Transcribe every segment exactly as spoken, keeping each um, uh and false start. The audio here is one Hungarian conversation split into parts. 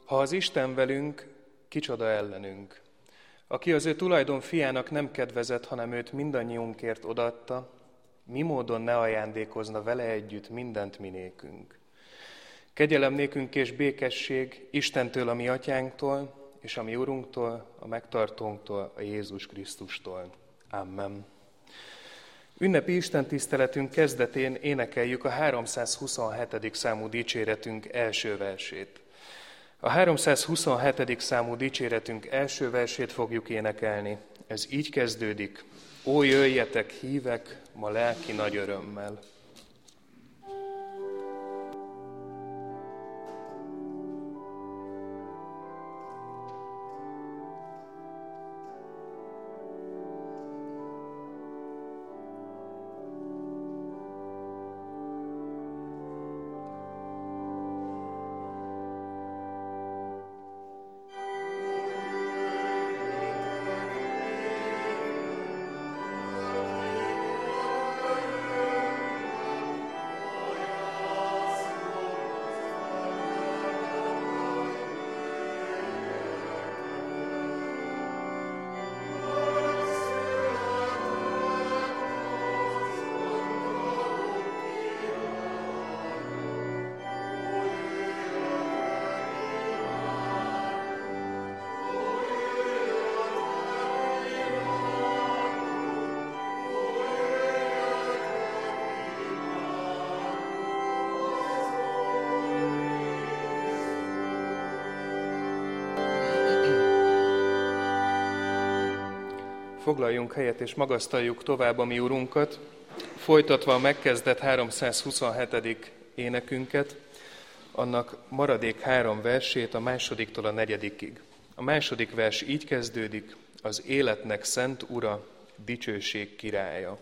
Ha az Isten velünk, kicsoda ellenünk? Aki az ő tulajdon fiának nem kedvezett, hanem őt mindannyiunkért odaadta, mi módon ne ajándékozna vele együtt mindent minékünk? Kegyelem nékünk és békesség Istentől, a mi atyánktól, és a mi Urunktól, a megtartónktól, a Jézus Krisztustól. Amen. Ünnepi istentiszteletünk kezdetén énekeljük a háromszázhuszonhetedik számú dicséretünk első versét. A háromszázhuszonhetedik számú dicséretünk első versét fogjuk énekelni. Ez így kezdődik: Ó, jöjjetek, hívek, ma lelki nagy örömmel. Foglaljunk helyet és magasztaljuk tovább a mi Urunkat, folytatva a megkezdett háromszázhuszonhetedik énekünket, annak maradék három versét a másodiktól a negyedikig. A második vers így kezdődik: az életnek szent Ura, dicsőség királya.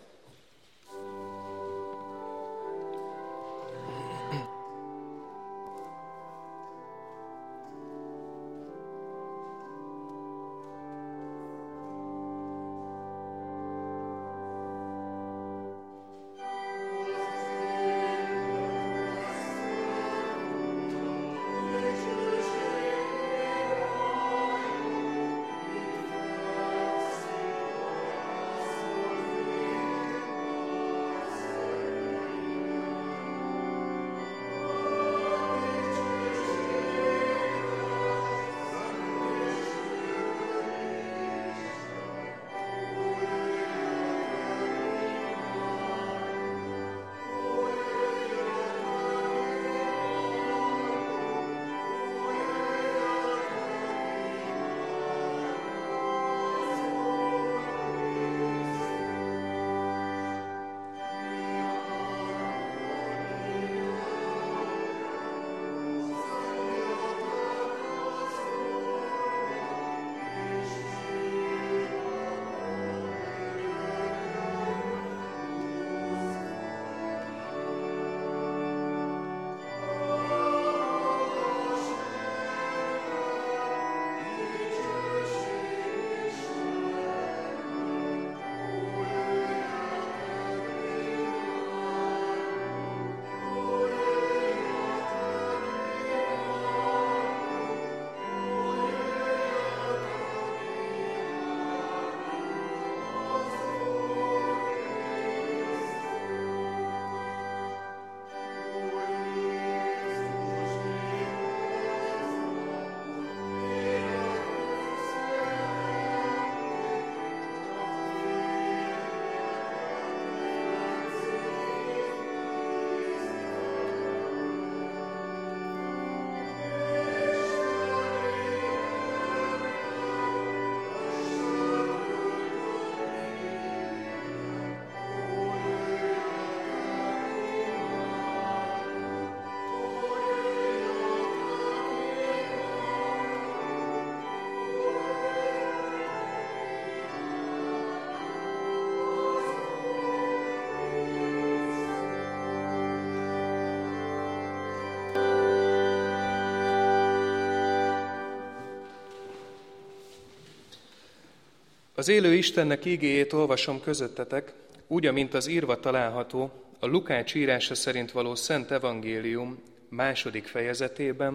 Az élő Istennek igéjét olvasom közöttetek, úgy, amint az írva található a Lukács írása szerint való Szent Evangélium második fejezetében,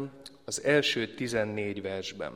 az első tizennégy versben.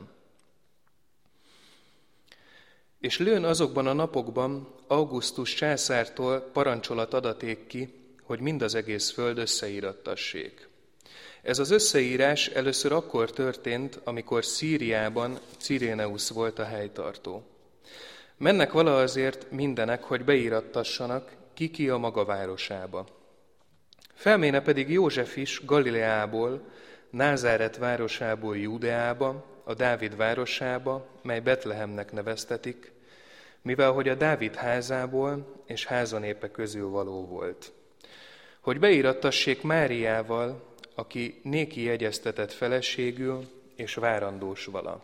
És lőn azokban a napokban Augustus császártól parancsolat adaték ki, hogy mind az egész föld összeírattassék. Ez az összeírás először akkor történt, amikor Szíriában Ciréneusz volt a helytartó. Mennek vala azért mindenek, hogy beírattassanak ki-ki a maga városába. Felméne pedig József is Galileából, Názáret városából Júdeába, a Dávid városába, mely Betlehemnek neveztetik, mivel hogy a Dávid házából és házanépe közül való volt. Hogy beírattassék Máriával, aki néki jegyeztetett feleségül és várandós vala.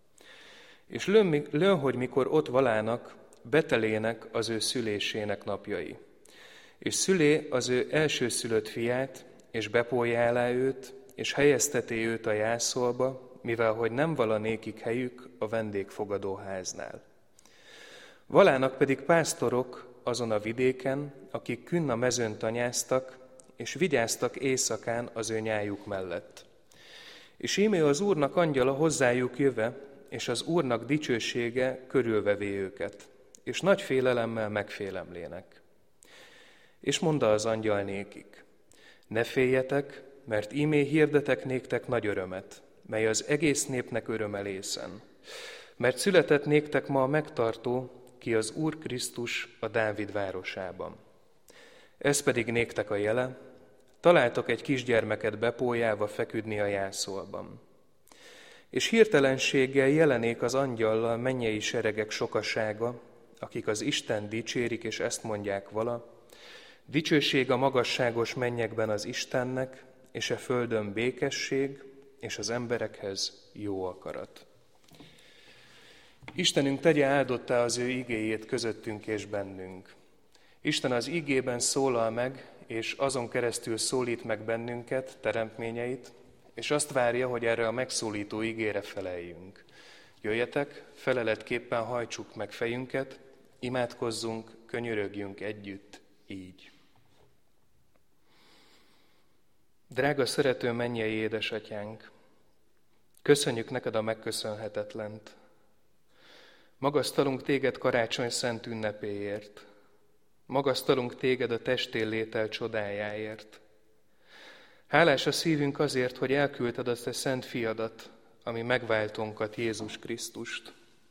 És lőn, lőn, hogy mikor ott valának, betelének az ő szülésének napjai. És szülé az ő elsőszülött fiát, és bepolja alá őt, és helyezteti őt a jászolba, mivel hogy nem vala nékik helyük a vendégfogadóháznál. Valának pedig pásztorok azon a vidéken, akik künn a mezőn tanyáztak, és vigyáztak éjszakán az ő nyájuk mellett. És íme az Úrnak angyala hozzájuk jöve, és az Úrnak dicsősége körülvevé őket, és nagy félelemmel megfélemlének. És mondta az angyal nékik, ne féljetek, mert ímé hirdetek néktek nagy örömet, mely az egész népnek örömelészen. Mert született néktek ma a megtartó, ki az Úr Krisztus a Dávid városában. Ez pedig néktek a jele, találtok egy kisgyermeket bepójálva feküdni a jászolban. És hirtelenséggel jelenék az angyallal mennyei seregek sokasága, akik az Isten dicsérik, és ezt mondják vala, dicsőség a magasságos mennyekben az Istennek, és a földön békesség, és az emberekhez jó akarat. Istenünk tegye áldottá az ő igéjét közöttünk és bennünk. Isten az igében szólal meg, és azon keresztül szólít meg bennünket, teremtményeit, és azt várja, hogy erre a megszólító igére feleljünk. Jöjjetek, feleletképpen hajtsuk meg fejünket, imádkozzunk, könyörögjünk együtt, így. Drága szerető mennyei édesatyánk, köszönjük neked a megköszönhetetlent. Magasztalunk téged karácsony szent ünnepéért. Magasztalunk téged a testénlétel csodájáért. Hálás a szívünk azért, hogy elküldted azt a szent fiadat, ami megváltónkat, Jézus Krisztust.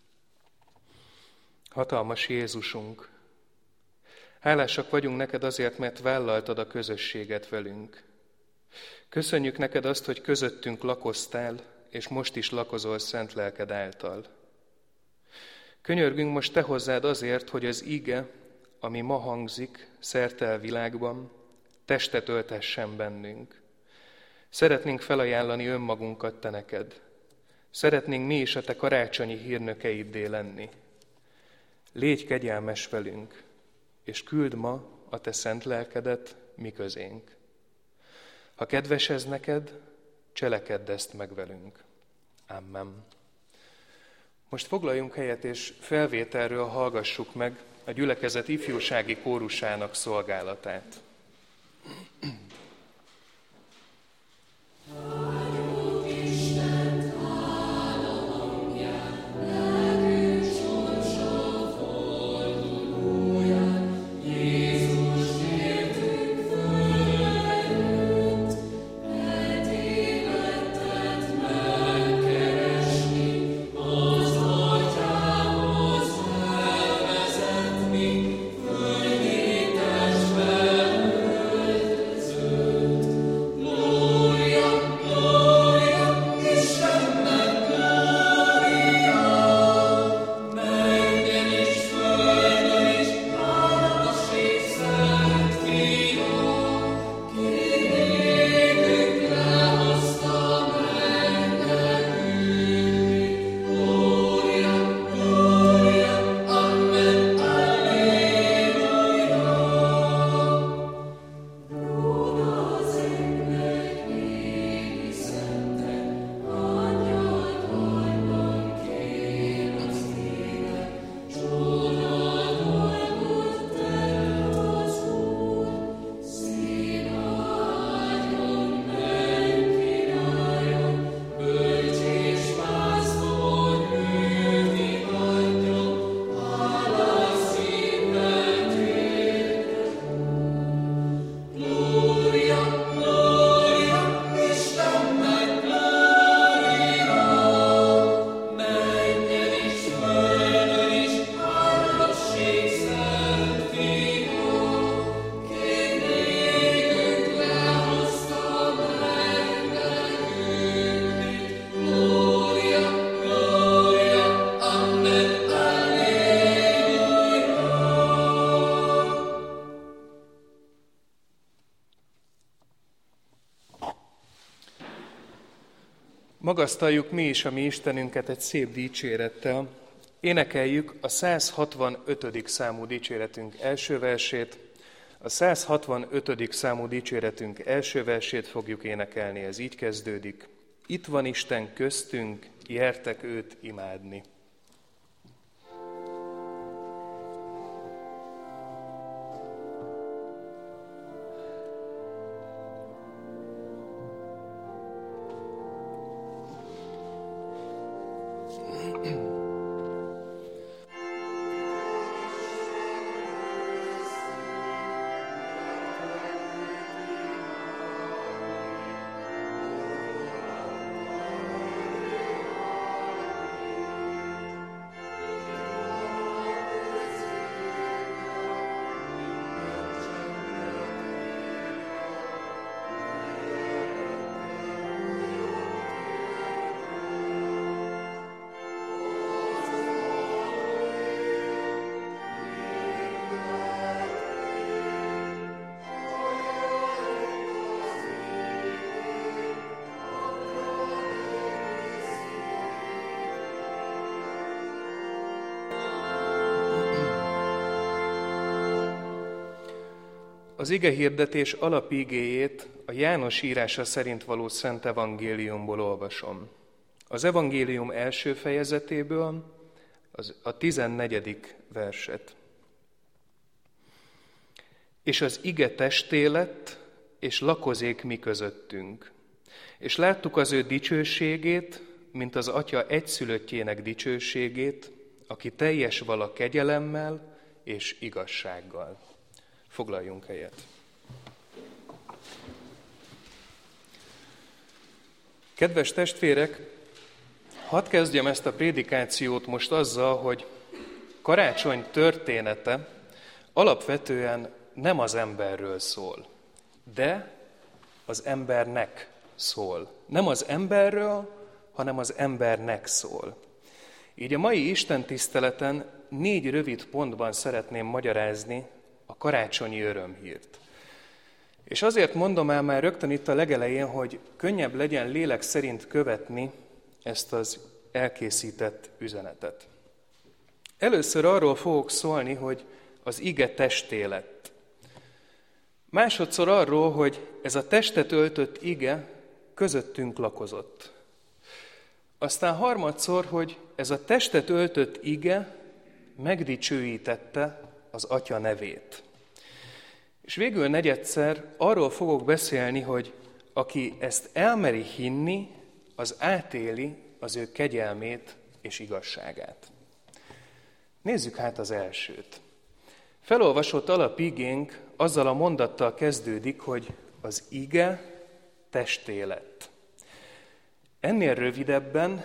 Hatalmas Jézusunk, hálásak vagyunk neked azért, mert vállaltad a közösséget velünk. Köszönjük neked azt, hogy közöttünk lakoztál, és most is lakozol szent lelked által. Könyörgünk most te hozzád azért, hogy az ige, ami ma hangzik szerte a világban, testet öltessen bennünk. Szeretnénk felajánlani önmagunkat te neked. Szeretnénk mi is a te karácsonyi hírnökeiddé lenni. Légy kegyelmes velünk, és küld ma a te szent lelkedet mi közénk. Ha kedves ez neked, cselekedd ezt meg velünk. Amen. Most foglaljunk helyet, és felvételről hallgassuk meg a gyülekezet ifjúsági kórusának szolgálatát. Well, Magasztaljuk mi is a mi Istenünket egy szép dicsérettel. Énekeljük a száz hatvanötödik számú dicséretünk első versét. A száz hatvanötödik számú dicséretünk első versét fogjuk énekelni, ez így kezdődik. Itt van Isten köztünk, gyertek őt imádni. Az igehirdetés alapigéjét a János írása szerint való Szent Evangéliumból olvasom. Az evangélium első fejezetéből az a tizennegyedik verset. És az ige testé lett, és lakozék mi közöttünk. És láttuk az ő dicsőségét, mint az Atya egyszülöttjének dicsőségét, aki teljes vala kegyelemmel és igazsággal. Foglaljunk helyet. Kedves testvérek, hadd kezdjem ezt a prédikációt most azzal, hogy karácsony története alapvetően nem az emberről szól, de az embernek szól. Nem az emberről, hanem az embernek szól. Így a mai istentiszteleten négy rövid pontban szeretném magyarázni a karácsonyi örömhírt. És azért mondom el már rögtön itt a legelején, hogy könnyebb legyen lélek szerint követni ezt az elkészített üzenetet. Először arról fogok szólni, hogy az ige testé lett. Másodszor arról, hogy ez a testet öltött ige közöttünk lakozott. Aztán harmadszor, hogy ez a testet öltött ige megdicsőítette az Atya nevét. És végül negyedszer arról fogok beszélni, hogy aki ezt elmeri hinni, az átéli az ő kegyelmét és igazságát. Nézzük hát az elsőt. Felolvasott alapigénk azzal a mondattal kezdődik, hogy az ige testé lett. Ennél rövidebben,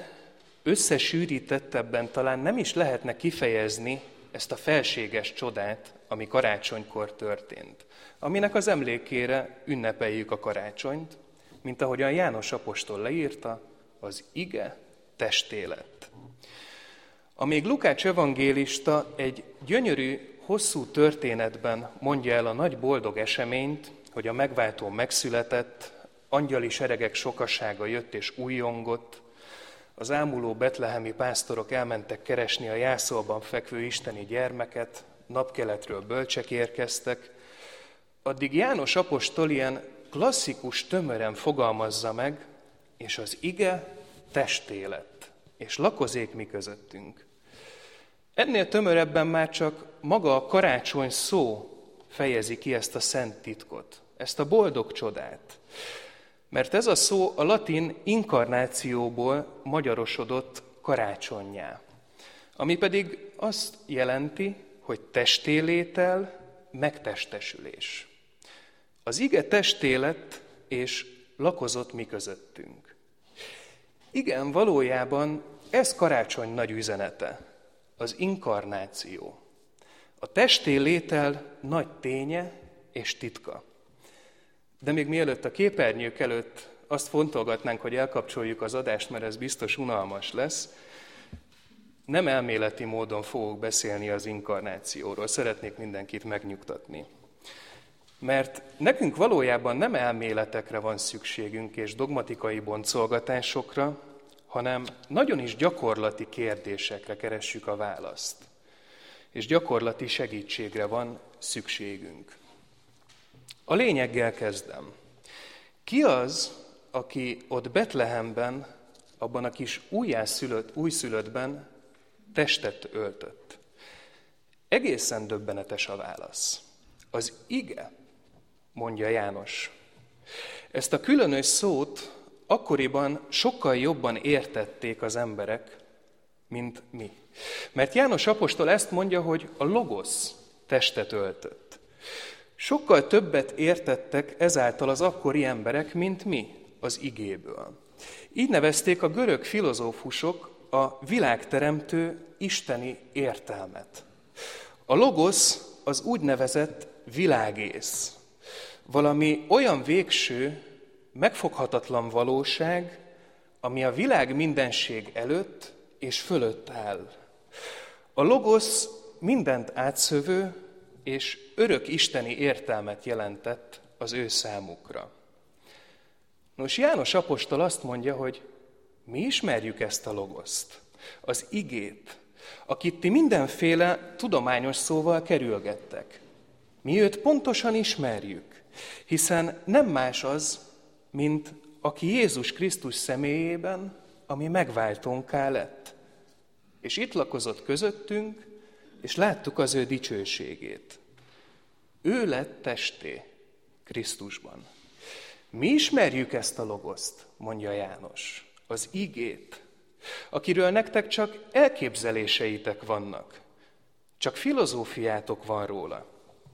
összesűrítettebben talán nem is lehetne kifejezni ezt a felséges csodát, ami karácsonykor történt, aminek az emlékére ünnepeljük a karácsonyt, mint ahogyan János apostol leírta, az ige testé lett. Amíg Lukács evangélista egy gyönyörű, hosszú történetben mondja el a nagy boldog eseményt, hogy a megváltó megszületett, angyali seregek sokasága jött és újjongott, az ámuló betlehemi pásztorok elmentek keresni a jászolban fekvő isteni gyermeket, napkeletről bölcsek érkeztek, addig János apostol ilyen klasszikus tömören fogalmazza meg, és az ige testé lett, és lakozék mi közöttünk. Ennél tömörebben már csak maga a karácsony szó fejezi ki ezt a szent titkot, ezt a boldog csodát. Mert ez a szó a latin inkarnációból magyarosodott karácsonnyá, ami pedig azt jelenti, hogy testélétel, megtestesülés. Az ige testé lett, és lakozott mi közöttünk. Igen, valójában ez karácsony nagy üzenete, az inkarnáció. A testé létel nagy ténye és titka. De még mielőtt a képernyők előtt azt fontolgatnánk, hogy elkapcsoljuk az adást, mert ez biztos unalmas lesz, nem elméleti módon fogok beszélni az inkarnációról. Szeretnék mindenkit megnyugtatni. Mert nekünk valójában nem elméletekre van szükségünk és dogmatikai boncolgatásokra, hanem nagyon is gyakorlati kérdésekre keressük a választ. És gyakorlati segítségre van szükségünk. A lényeggel kezdem. Ki az, aki ott Betlehemben, abban a kis újjászülött, újszülöttben testet öltött? Egészen döbbenetes a válasz. Az ige, mondja János. Ezt a különös szót akkoriban sokkal jobban értették az emberek, mint mi. Mert János apostol ezt mondja, hogy a logosz testet öltött. Sokkal többet értettek ezáltal az akkori emberek, mint mi az igéből. Így nevezték a görög filozófusok a világteremtő isteni értelmet. A logosz az úgynevezett világész. Valami olyan végső, megfoghatatlan valóság, ami a világ mindenség előtt és fölött áll. A logosz mindent átszövő és örök isteni értelmet jelentett az ő számukra. Nos, János apostol azt mondja, hogy mi ismerjük ezt a logoszt, az igét, akit ti mindenféle tudományos szóval kerülgettek. Mi őt pontosan ismerjük, hiszen nem más az, mint aki Jézus Krisztus személyében, ami megváltónká lett. És itt lakozott közöttünk, és láttuk az ő dicsőségét. Ő lett testé Krisztusban. Mi ismerjük ezt a logoszt, mondja János, az igét, akiről nektek csak elképzeléseitek vannak, csak filozófiátok van róla.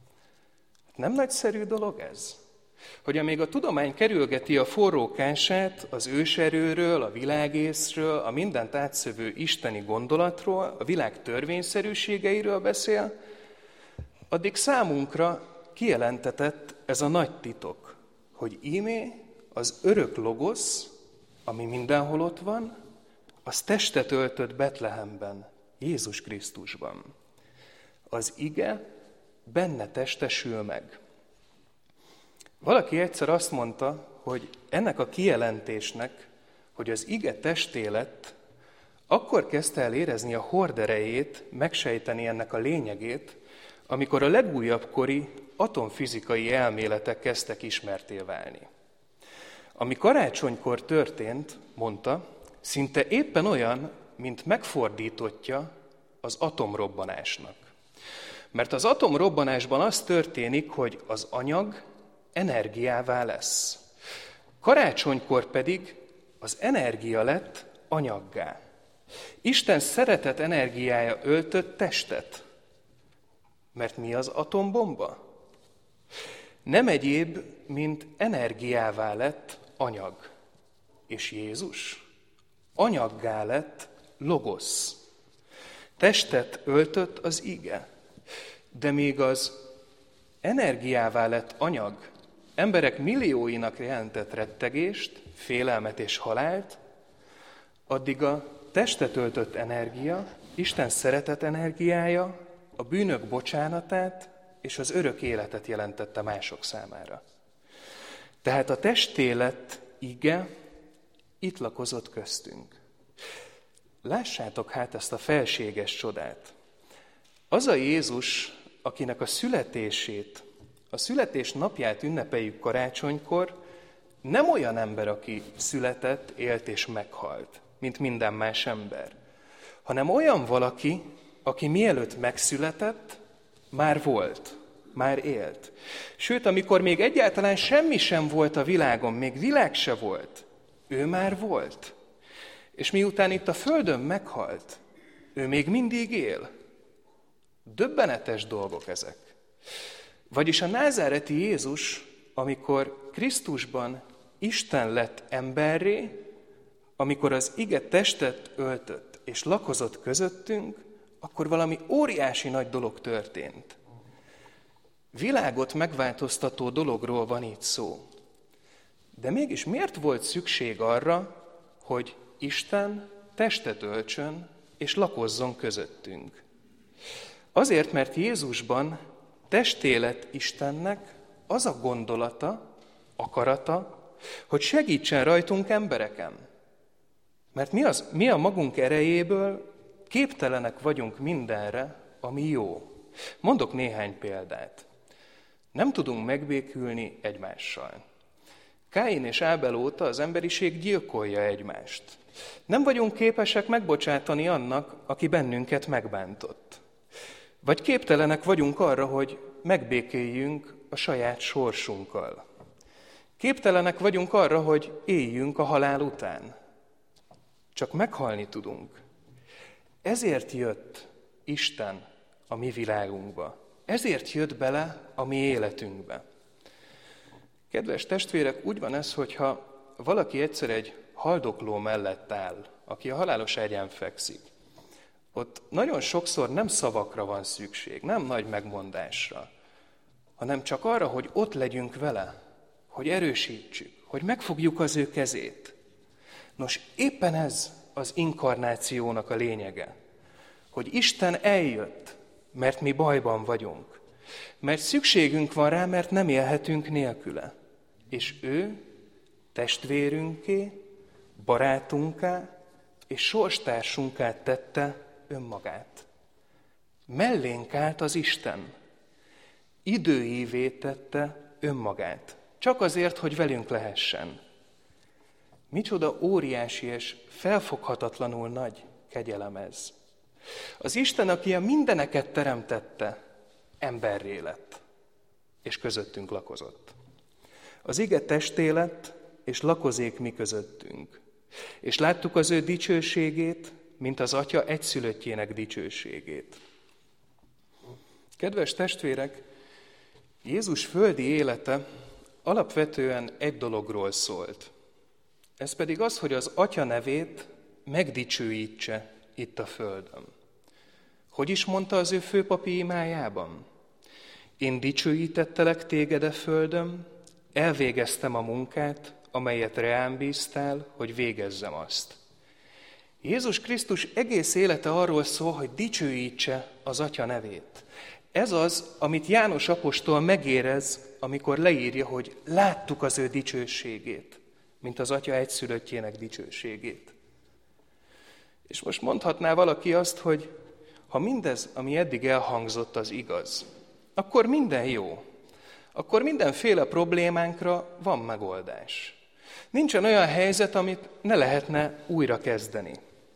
Nem nagyszerű dolog ez? Hogy amíg a tudomány kerülgeti a forrókását az őserőről, a világészről, a mindent átszövő isteni gondolatról, a világ törvényszerűségeiről beszél, addig számunkra kijelentetett ez a nagy titok, hogy íme az örök logosz, ami mindenhol ott van, az testet öltött Betlehemben, Jézus Krisztusban. Az ige benne testesül meg. Valaki egyszer azt mondta, hogy ennek a kijelentésnek, hogy az ige testé lett, akkor kezdte el érezni a horderejét, megsejteni ennek a lényegét, amikor a legújabb kori atomfizikai elméletek kezdtek ismertté válni. Ami karácsonykor történt, mondta, szinte éppen olyan, mint megfordítottja az atomrobbanásnak. Mert az atomrobbanásban az történik, hogy az anyag energiává lesz. Karácsonykor pedig az energia lett anyaggá. Isten szeretet energiája öltött testet. Mert mi az atombomba? Nem egyéb, mint energiává lett anyag. És Jézus anyaggá lett logosz. Testet öltött az ige. De még az energiává lett anyag emberek millióinak jelentett rettegést, félelmet és halált, addig a testet öltött energia, Isten szeretet energiája, a bűnök bocsánatát és az örök életet jelentette mások számára. Tehát a testé lett ige itt lakozott köztünk. Lássátok hát ezt a felséges csodát. Az a Jézus, akinek a születését, a születés napját ünnepeljük karácsonykor, nem olyan ember, aki született, élt és meghalt, mint minden más ember, hanem olyan valaki, aki mielőtt megszületett, már volt, már élt. Sőt, amikor még egyáltalán semmi sem volt a világon, még világ se volt, ő már volt. És miután itt a földön meghalt, ő még mindig él. Döbbenetes dolgok ezek. Vagyis a názáreti Jézus, amikor Krisztusban Isten lett emberré, amikor az ige testet öltött és lakozott közöttünk, akkor valami óriási nagy dolog történt. Világot megváltoztató dologról van itt szó. De mégis miért volt szükség arra, hogy Isten testet öltsön és lakozzon közöttünk? Azért, mert Jézusban testé lett Istennek az a gondolata, akarata, hogy segítsen rajtunk embereken. Mert mi, az, mi a magunk erejéből képtelenek vagyunk mindenre, ami jó. Mondok néhány példát. Nem tudunk megbékülni egymással. Káin és Ábel óta az emberiség gyilkolja egymást. Nem vagyunk képesek megbocsátani annak, aki bennünket megbántott. Vagy képtelenek vagyunk arra, hogy megbékéljünk a saját sorsunkkal. Képtelenek vagyunk arra, hogy éljünk a halál után. Csak meghalni tudunk. Ezért jött Isten a mi világunkba. Ezért jött bele a mi életünkbe. Kedves testvérek, úgy van ez, hogyha valaki egyszer egy haldokló mellett áll, aki a halálos ágyán fekszik, ott nagyon sokszor nem szavakra van szükség, nem nagy megmondásra, hanem csak arra, hogy ott legyünk vele, hogy erősítsük, hogy megfogjuk az ő kezét. Nos, éppen ez az inkarnációnak a lényege, hogy Isten eljött, mert mi bajban vagyunk, mert szükségünk van rá, mert nem élhetünk nélküle. És ő testvérünké, barátunká és sorstársunká tette önmagát. Mellénk állt az Isten, időívé tette önmagát, csak azért, hogy velünk lehessen. Micsoda óriási és felfoghatatlanul nagy kegyelem ez. Az Isten, aki a mindeneket teremtette, emberré lett, és közöttünk lakozott. Az ige testé lett, és lakozék mi közöttünk. És láttuk az ő dicsőségét, mint az Atya egyszülöttjének dicsőségét. Kedves testvérek, Jézus földi élete alapvetően egy dologról szólt. Ez pedig az, hogy az Atya nevét megdicsőítse itt a földön. Hogy is mondta az ő főpapi imájában? Én dicsőítettelek téged a földön, elvégeztem a munkát, amelyet reám bíztál, hogy végezzem azt. Jézus Krisztus egész élete arról szól, hogy dicsőítse az Atya nevét. Ez az, amit János apostol megérez, amikor leírja, hogy láttuk az ő dicsőségét, mint az Atya egyszülöttjének dicsőségét. És most mondhatná valaki azt, hogy ha mindez, ami eddig elhangzott, az igaz, akkor minden jó. Akkor mindenféle problémánkra van megoldás. Nincsen olyan helyzet, amit ne lehetne újra kezdeni.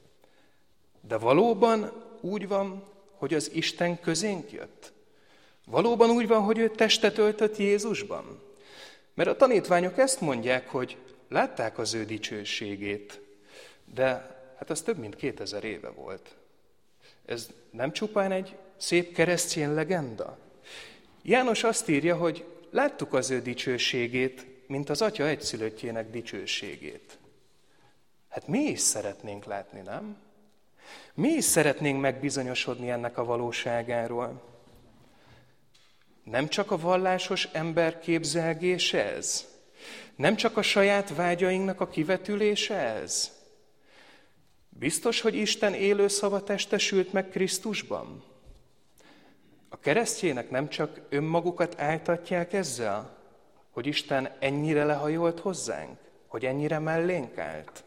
De valóban úgy van, hogy az Isten közénk jött? Valóban úgy van, hogy ő testet öltött Jézusban? Mert a tanítványok ezt mondják, hogy látták az ő dicsőségét, de hát az több mint kétezer éve volt. Ez nem csupán egy szép keresztény legenda? János azt írja, hogy láttuk az ő dicsőségét, mint az Atya egyszülöttjének dicsőségét. Hát mi is szeretnénk látni, nem? Mi is szeretnénk megbizonyosodni ennek a valóságáról. Nem csak a vallásos ember képzelgése ez? Nem csak a saját vágyainknak a kivetülése ez? Biztos, hogy Isten élő szava testesült meg Krisztusban? A keresztjének nem csak önmagukat áltatják ezzel, hogy Isten ennyire lehajolt hozzánk, hogy ennyire mellénk állt?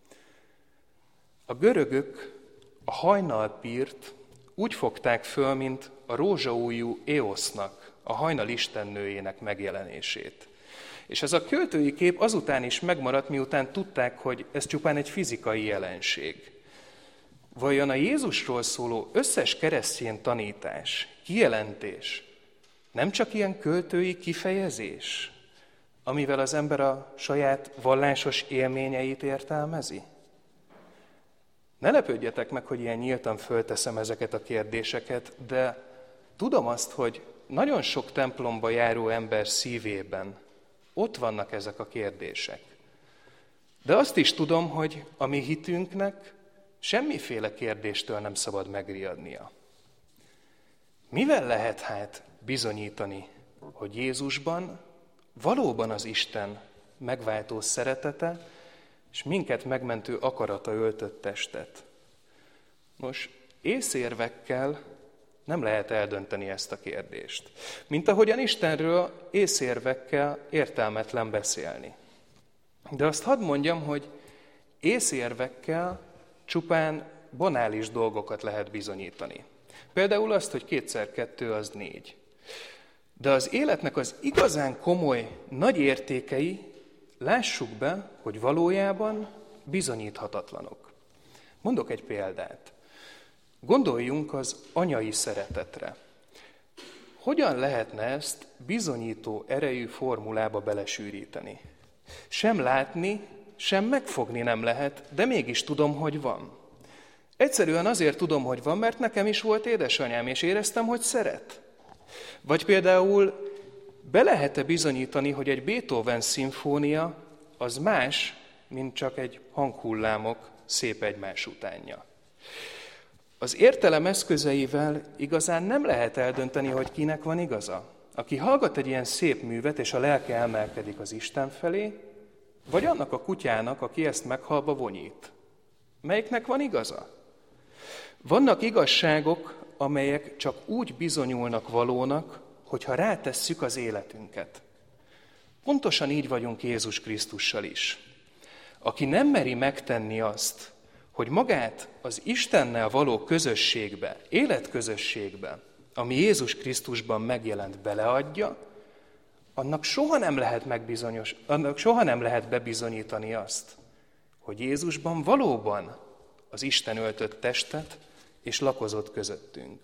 A görögök a hajnalpírt úgy fogták föl, mint a rózsaujjú Éosznak, a hajnal istennőjének megjelenését. És ez a költői kép azután is megmaradt, miután tudták, hogy ez csupán egy fizikai jelenség. Vajon a Jézusról szóló összes keresztény tanítás, kijelentés nem csak ilyen költői kifejezés, amivel az ember a saját vallásos élményeit értelmezi? Ne lepődjetek meg, hogy ilyen nyíltan fölteszem ezeket a kérdéseket, de tudom azt, hogy nagyon sok templomba járó ember szívében ott vannak ezek a kérdések. De azt is tudom, hogy a mi hitünknek semmiféle kérdéstől nem szabad megriadnia. Mivel lehet hát bizonyítani, hogy Jézusban valóban az Isten megváltó szeretete és minket megmentő akarata öltött testet? Nos, észérvekkel nem lehet eldönteni ezt a kérdést. Mint ahogyan Istenről észérvekkel értelmetlen beszélni. De azt hadd mondjam, hogy Észérvekkel csupán banális dolgokat lehet bizonyítani. Például azt, hogy kétszer kettő az négy. De az életnek az igazán komoly, nagy értékei, lássuk be, hogy valójában bizonyíthatatlanok. Mondok egy példát. Gondoljunk az anyai szeretetre. Hogyan lehetne ezt bizonyító erejű formulába belesűríteni? Sem látni, sem megfogni nem lehet, de mégis tudom, hogy van. Egyszerűen azért tudom, hogy van, mert nekem is volt édesanyám, és éreztem, hogy szeret. Vagy például be lehet-e bizonyítani, hogy egy Beethoven szimfónia az más, mint csak egy hanghullámok szép egymás utánja. Az értelem eszközeivel igazán nem lehet eldönteni, hogy kinek van igaza. Aki hallgat egy ilyen szép művet, és a lelke emelkedik az Isten felé, vagy annak a kutyának, aki ezt meghallva vonyít. Melyiknek van igaza? Vannak igazságok, amelyek csak úgy bizonyulnak valónak, hogyha rátesszük az életünket. Pontosan így vagyunk Jézus Krisztussal is. Aki nem meri megtenni azt, hogy magát az Istennel való közösségbe, életközösségbe, ami Jézus Krisztusban megjelent, beleadja, annak soha nem lehet megbizonyos, annak soha nem lehet bebizonyítani azt, hogy Jézusban valóban az Isten öltött testet és lakozott közöttünk.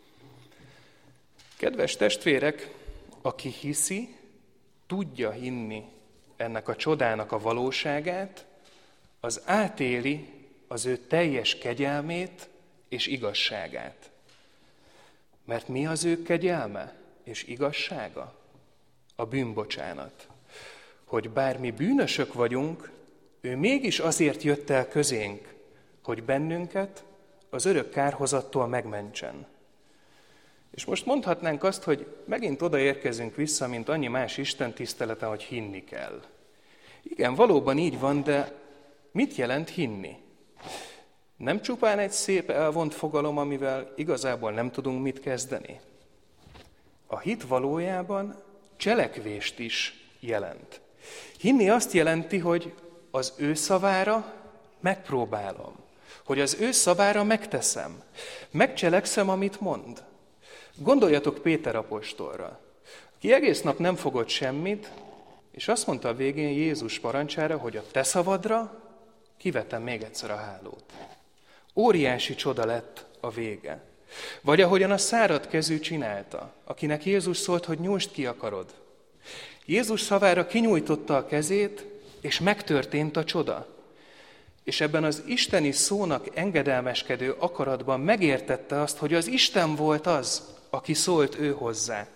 Kedves testvérek, aki hiszi, tudja hinni ennek a csodának a valóságát, az átéli az ő teljes kegyelmét és igazságát. Mert mi az ő kegyelme és igazsága? A bűnbocsánat. Hogy bár mi bűnösök vagyunk, ő mégis azért jött el közénk, hogy bennünket az örök kárhozattól megmentsen. És most mondhatnánk azt, hogy megint odaérkezünk vissza, mint annyi más istentiszteleten, hogy hinni kell. Igen, valóban így van, de mit jelent hinni? Nem csupán egy szép elvont fogalom, amivel igazából nem tudunk mit kezdeni. A hit valójában cselekvést is jelent. Hinni azt jelenti, hogy az ő szavára megpróbálom, hogy az ő szavára megteszem, megcselekszem, amit mond. Gondoljatok Péter apostolra, aki egész nap nem fogott semmit, és azt mondta a végén Jézus parancsára, hogy a te szavadra kivetem még egyszer a hálót. Óriási csoda lett a vége. Vagy ahogyan a száradt kezű csinálta, akinek Jézus szólt, hogy nyújtsd ki akarod. Jézus szavára kinyújtotta a kezét, és megtörtént a csoda. És ebben az isteni szónak engedelmeskedő akaratban megértette azt, hogy az Isten volt az, aki szólt ő hozzá.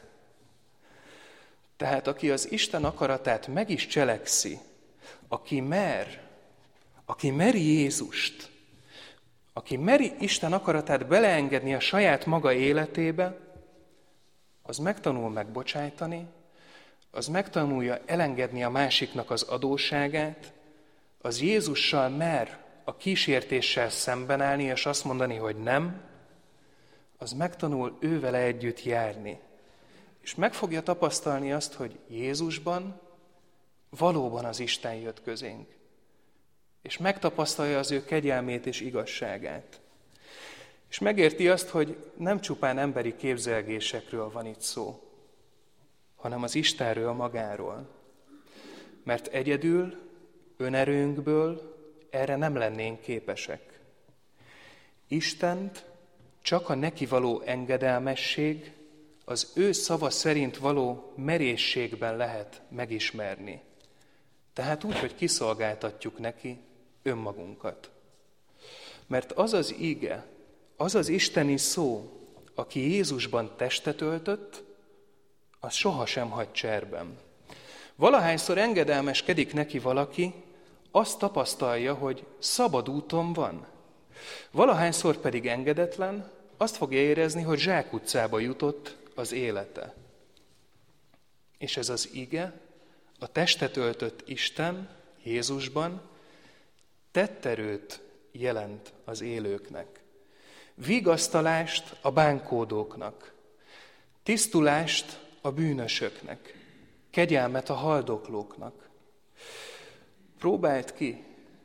Tehát aki az Isten akaratát meg is cselekszi, aki mer, aki meri Jézust, aki meri Isten akaratát beleengedni a saját maga életébe, az megtanul megbocsájtani, az megtanulja elengedni a másiknak az adósságát, az Jézussal mer a kísértéssel szemben állni, és azt mondani, hogy nem, az megtanul ővele együtt járni. És meg fogja tapasztalni azt, hogy Jézusban valóban az Isten jött közénk. És megtapasztalja az ő kegyelmét és igazságát. És megérti azt, hogy nem csupán emberi képzelgésekről van itt szó, hanem az Istenről magáról. Mert egyedül, önerőnkből erre nem lennénk képesek. Istent csak a neki való engedelmesség, az ő szava szerint való merészségben lehet megismerni. Tehát úgy, hogy kiszolgáltatjuk neki önmagunkat. Mert az az íge, az az isteni szó, aki Jézusban testet öltött, az sohasem hagy cserben. Valahányszor engedelmeskedik neki valaki, azt tapasztalja, hogy szabad úton van. Valahányszor pedig engedetlen, azt fogja érezni, hogy zsákutcába jutott az élete. És ez az ige, a testet öltött Isten Jézusban tetterőt jelent az élőknek. Vigasztalást a bánkódóknak, tisztulást a bűnösöknek, kegyelmet a haldoklóknak. Próbáld ki,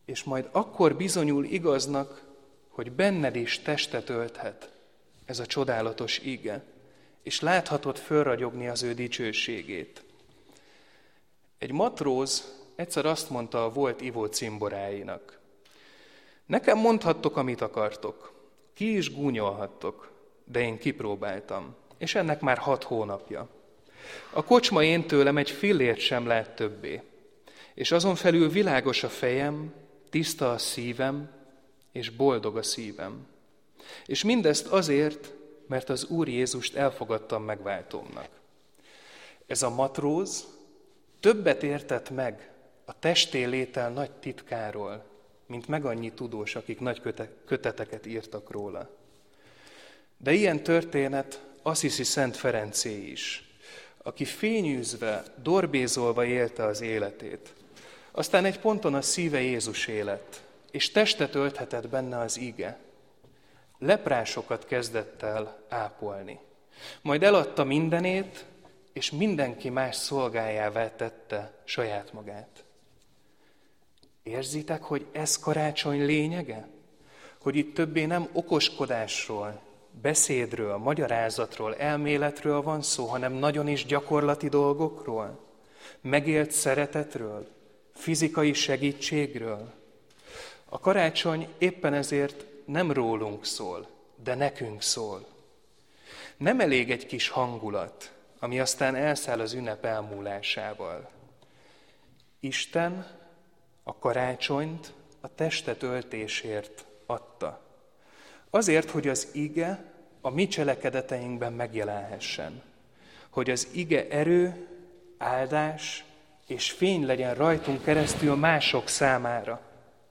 és majd akkor bizonyul igaznak, hogy benned is testet ölthet ez a csodálatos ige, és láthatod fölragyogni az ő dicsőségét. Egy matróz egyszer azt mondta a volt ivó cimboráinak: nekem mondhattok, amit akartok, ki is gúnyolhattok, de én kipróbáltam, és ennek már hat hónapja. A kocsma én tőlem egy fillért sem lát többé, és azon felül világos a fejem, tiszta a szívem, és boldog a szívem. És mindezt azért, mert az Úr Jézust elfogadtam megváltómnak. Ez a matróz többet értett meg a testélétel nagy titkáról, mint meg annyi tudós, akik nagy köteteket írtak róla. De ilyen történet Assisi Szent Ferencé is, aki fényűzve, dorbézolva élte az életét. Aztán egy ponton a szíve Jézusé lett, és testet ölthetett benne az ige. Leprásokat kezdett el ápolni. Majd eladta mindenét, és mindenki más szolgájává tette saját magát. Érzitek, hogy ez karácsony lényege? Hogy itt többé nem okoskodásról, beszédről, magyarázatról, elméletről van szó, hanem nagyon is gyakorlati dolgokról, megélt szeretetről, fizikai segítségről. A karácsony éppen ezért nem rólunk szól, de nekünk szól. Nem elég egy kis hangulat, ami aztán elszáll az ünnep elmúlásával. Isten a karácsonyt a testet öltésért adta. Azért, hogy az ige a mi cselekedeteinkben megjelenhessen. Hogy az ige erő, áldás és fény legyen rajtunk keresztül mások számára.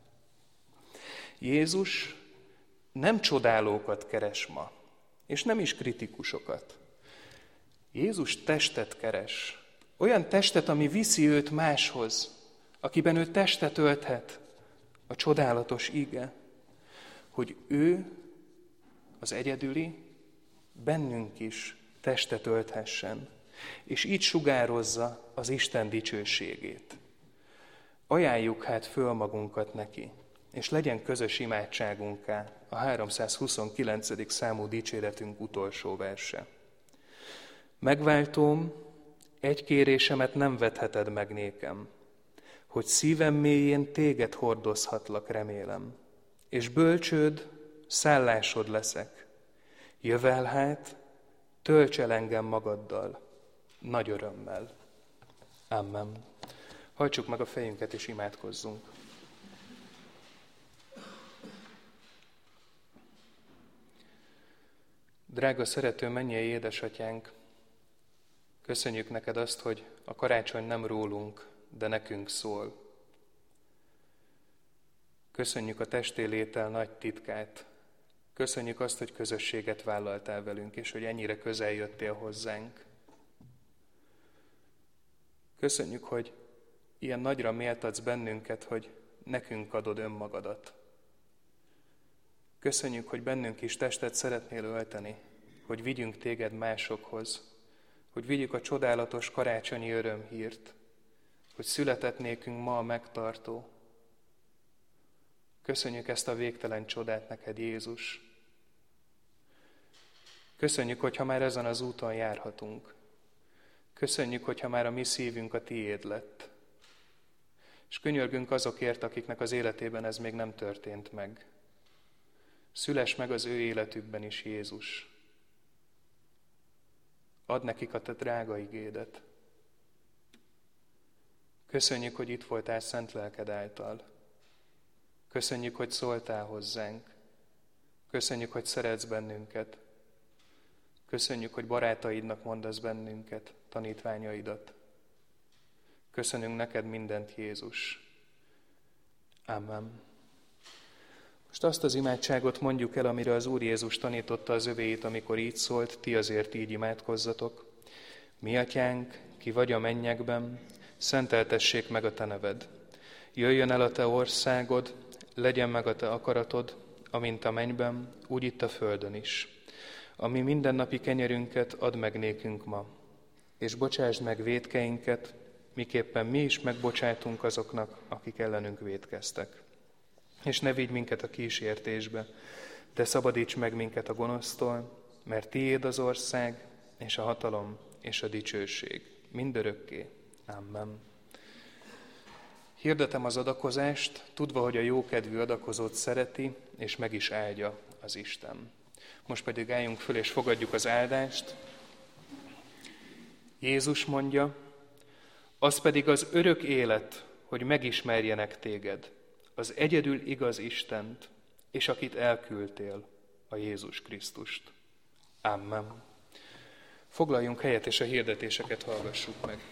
Jézus nem csodálókat keres ma, és nem is kritikusokat. Jézus testet keres. Olyan testet, ami viszi őt máshoz, akiben ő testet ölthet, a csodálatos ige, hogy ő, az egyedüli, bennünk is testet ölthessen, és így sugározza az Isten dicsőségét. Ajánljuk hát föl magunkat neki, és legyen közös imádságunká a háromszázhuszonkilencedik számú dicséretünk utolsó verse. Megváltóm, egy kérésemet nem vetheted meg nékem, hogy szívem mélyén téged hordozhatlak, remélem, és bölcsőd, szállásod leszek. Jövel hát, tölts el engem magaddal, nagy örömmel. Amen. Hajtsuk meg a fejünket és imádkozzunk. Drága szerető mennyei édesatyánk, köszönjük neked azt, hogy a karácsony nem rólunk, de nekünk szól. Köszönjük a testélétel nagy titkát. Köszönjük azt, hogy közösséget vállaltál velünk, és hogy ennyire közel jöttél hozzánk. Köszönjük, hogy ilyen nagyra méltatsz bennünket, hogy nekünk adod önmagadat. Köszönjük, hogy bennünk is testet szeretnél ölteni, hogy vigyünk téged másokhoz, hogy vigyük a csodálatos karácsonyi örömhírt, hogy született nékünk ma a megtartó. Köszönjük ezt a végtelen csodát neked, Jézus. Köszönjük, hogyha már ezen az úton járhatunk. Köszönjük, hogyha már a mi szívünk a tiéd lett. És könyörgünk azokért, akiknek az életében ez még nem történt meg. Szüless meg az ő életükben is, Jézus. Add nekik a te drága igédet. Köszönjük, hogy itt voltál szent lelked által. Köszönjük, hogy szóltál hozzánk. Köszönjük, hogy szeretsz bennünket. Köszönjük, hogy barátaidnak mondasz bennünket, tanítványaidat. Köszönünk neked mindent, Jézus. Amen. Most azt az imádságot mondjuk el, amire az Úr Jézus tanította az övéit, amikor így szólt, ti azért így imádkozzatok. Mi atyánk, ki vagy a mennyekben, szenteltessék meg a te neved. Jöjjön el a te országod, legyen meg a te akaratod, amint a mennyben, úgy itt a földön is. Ami mindennapi kenyerünket add meg nékünk ma, és bocsásd meg vétkeinket, miképpen mi is megbocsátunk azoknak, akik ellenünk vétkeztek. és ne vigy minket a kísértésbe, de szabadíts meg minket a gonosztól, mert tiéd az ország, és a hatalom, és a dicsőség, mindörökké. Amen. Hirdetem az adakozást, tudva, hogy a jókedvű adakozót szereti, és meg is áldja az Isten. Most pedig álljunk föl, és fogadjuk az áldást. Jézus mondja, az pedig az örök élet, hogy megismerjenek téged, az egyedül igaz Istent, és akit elküldtél, a Jézus Krisztust. Amen. Foglaljunk helyet, és a hirdetéseket hallgassuk meg.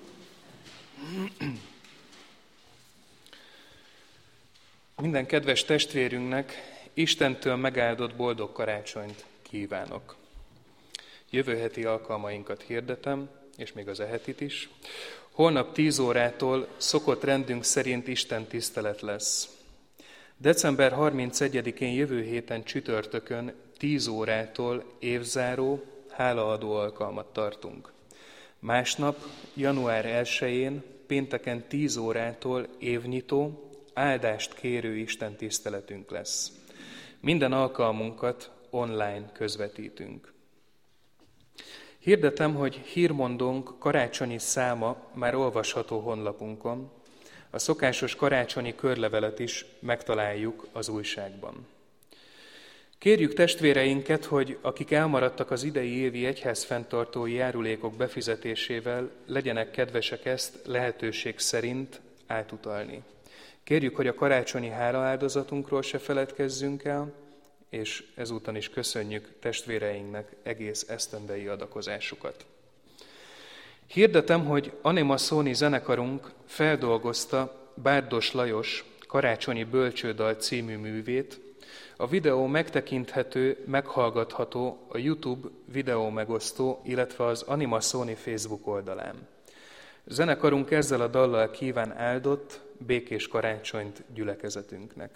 Minden kedves testvérünknek Istentől megáldott boldog karácsonyt kívánok. Jövő heti alkalmainkat hirdetem, és még az ehetit is. Holnap tíz órától szokott rendünk szerint Isten tisztelet lesz. december harmincegyedikén jövő héten csütörtökön tíz órától évzáró, hálaadó alkalmat tartunk. Másnap, január elsején, pénteken tíz órától évnyitó, áldást kérő Isten tiszteletünk lesz. Minden alkalmunkat online közvetítünk. Hirdetem, hogy hírmondónk karácsonyi száma már olvasható honlapunkon. A szokásos karácsonyi körlevelet is megtaláljuk az újságban. Kérjük testvéreinket, hogy akik elmaradtak az idei évi egyházfenntartói járulékok befizetésével, legyenek kedvesek ezt lehetőség szerint átutalni. Kérjük, hogy a karácsonyi hálaáldozatunkról se feledkezzünk el, és ezúton is köszönjük testvéreinknek egész esztendei adakozásukat. Hirdetem, hogy Anima Sony zenekarunk feldolgozta Bárdos Lajos Karácsonyi Bölcsődal című művét. A videó megtekinthető, meghallgatható a YouTube videó megosztó, illetve az Anima Sony Facebook oldalán. Zenekarunk ezzel a dallal kíván áldott, békés karácsonyt gyülekezetünknek.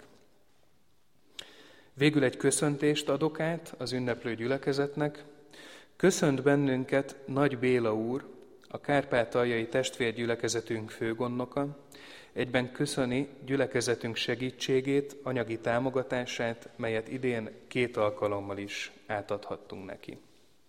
Végül egy köszöntést adok át az ünneplő gyülekezetnek. Köszönt bennünket Nagy Béla úr, a kárpátaljai testvérgyülekezetünk főgondnoka, egyben köszöni gyülekezetünk segítségét, anyagi támogatását, melyet idén két alkalommal is átadhattunk neki.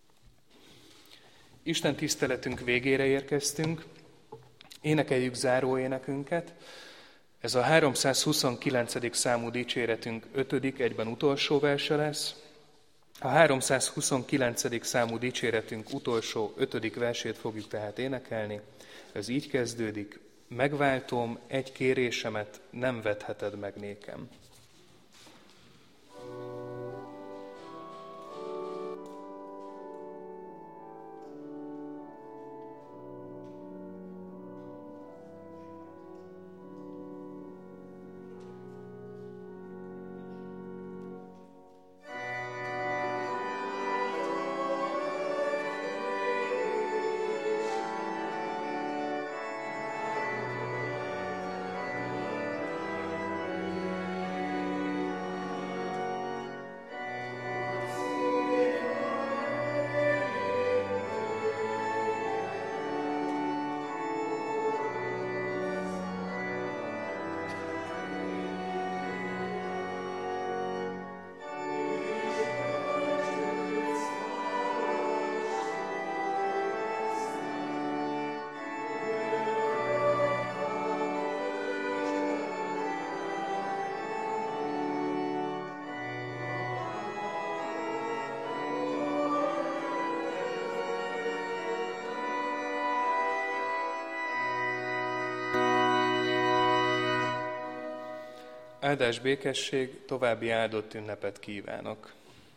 Isten tiszteletünk végére érkeztünk, énekeljük záróénekünket. Ez a háromszázhuszonkilencedik számú dicséretünk ötödik, egyben utolsó verse lesz. A háromszázhuszonkilencedik számú dicséretünk utolsó ötödik versét fogjuk tehát énekelni. Ez így kezdődik: megváltom, egy kérésemet nem vetheted meg nékem. Áldás, békesség, további áldott ünnepet kívánok!